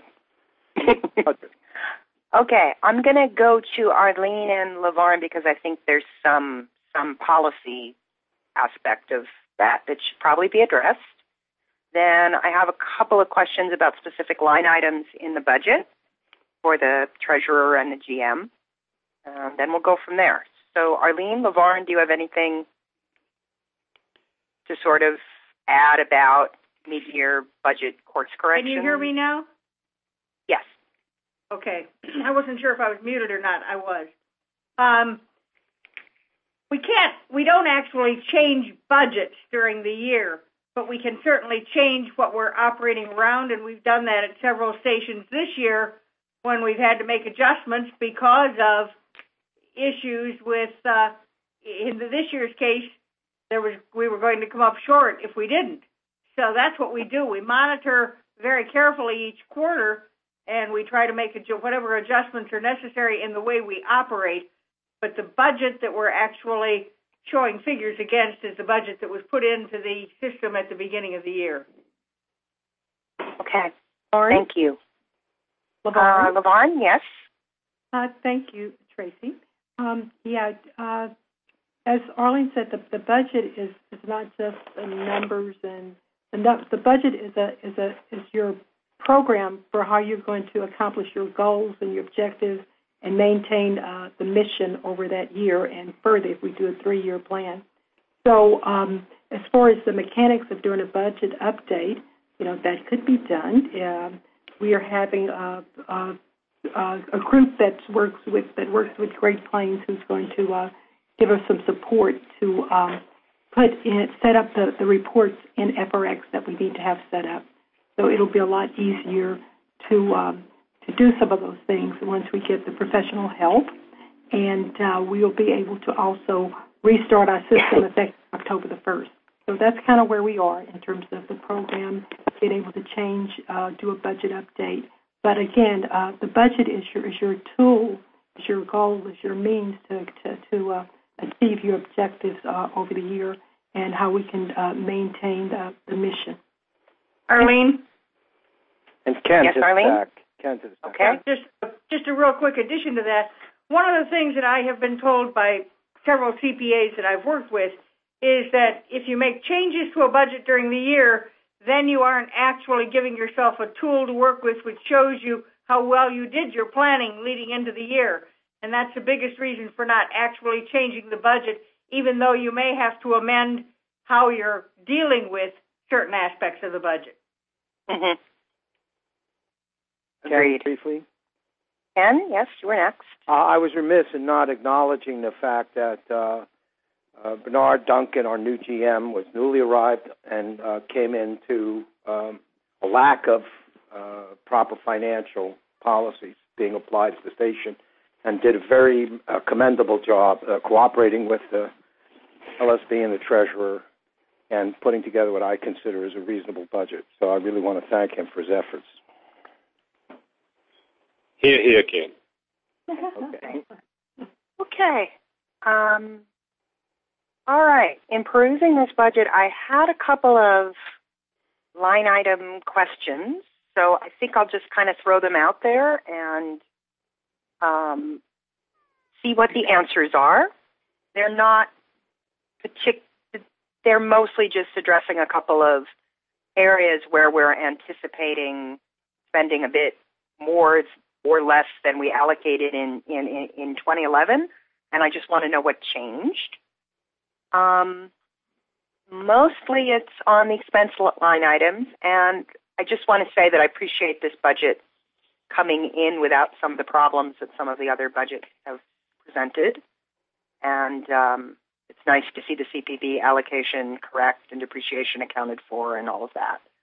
Okay, I'm going to go to Arlene and LaVarn because I think there's some policy aspect of that should probably be addressed. Then I have a couple of questions about specific line items in the budget for the treasurer and the GM. Then we'll go from there. So Arlene, LaVarn, do you have anything to sort of add about mid-year budget course correction? Can you hear me now? Yes. Okay. I wasn't sure if I was muted or not. I was. We don't actually change budgets during the year, but we can certainly change what we're operating around, and we've done that at several stations this year when we've had to make adjustments because of issues with, in this year's case, we were going to come up short if we didn't. So that's what we do. We monitor very carefully each quarter, and we try to make whatever adjustments are necessary in the way we operate. But the budget that we're actually showing figures against is the budget that was put into the system at the beginning of the year. Okay. Thank you. LaVarn, yes? Thank you, Tracy. As Arlene said, the budget is not just numbers, and the budget is your program for how you're going to accomplish your goals and your objectives and maintain the mission over that year and further if we do a 3-year plan. So as far as the mechanics of doing a budget update, that could be done. We are having a group that works with Great Plains who's going to give us some support to set up the reports in FRX that we need to have set up. So it'll be a lot easier to do some of those things once we get the professional help, and we will be able to also restart our system effective October the 1st. So that's kind of where we are in terms of the program, being able to change, do a budget update. But again, the budget is your tool, is your goal, is your means to achieve your objectives over the year, and how we can maintain the mission. Arlene? And Ken, yes, Arlene? Ken to the stack. Okay. Just a real quick addition to that. One of the things that I have been told by several CPAs that I've worked with is that if you make changes to a budget during the year, then you aren't actually giving yourself a tool to work with which shows you how well you did your planning leading into the year. And that's the biggest reason for not actually changing the budget, even though you may have to amend how you're dealing with certain aspects of the budget. Mm-hmm. Ken, briefly. Ken, yes, you were next. I was remiss in not acknowledging the fact that Bernard Duncan, our new GM, was newly arrived and came into a lack of proper financial policies being applied to the station, and did a very commendable job cooperating with the LSB and the treasurer and putting together what I consider is a reasonable budget. So I really want to thank him for his efforts. Here, Ken. Okay. Okay. All right. In perusing this budget, I had a couple of line item questions, so I think I'll just kind of throw them out there and see what the answers are. They're not they're mostly just addressing a couple of areas where we're anticipating spending a bit more or less than we allocated in 2011, and I just want to know what changed. Mostly it's on the expense line items, and I just want to say that I appreciate this budget coming in without some of the problems that some of the other budgets have presented. And it's nice to see the CPB allocation correct and depreciation accounted for and all of that.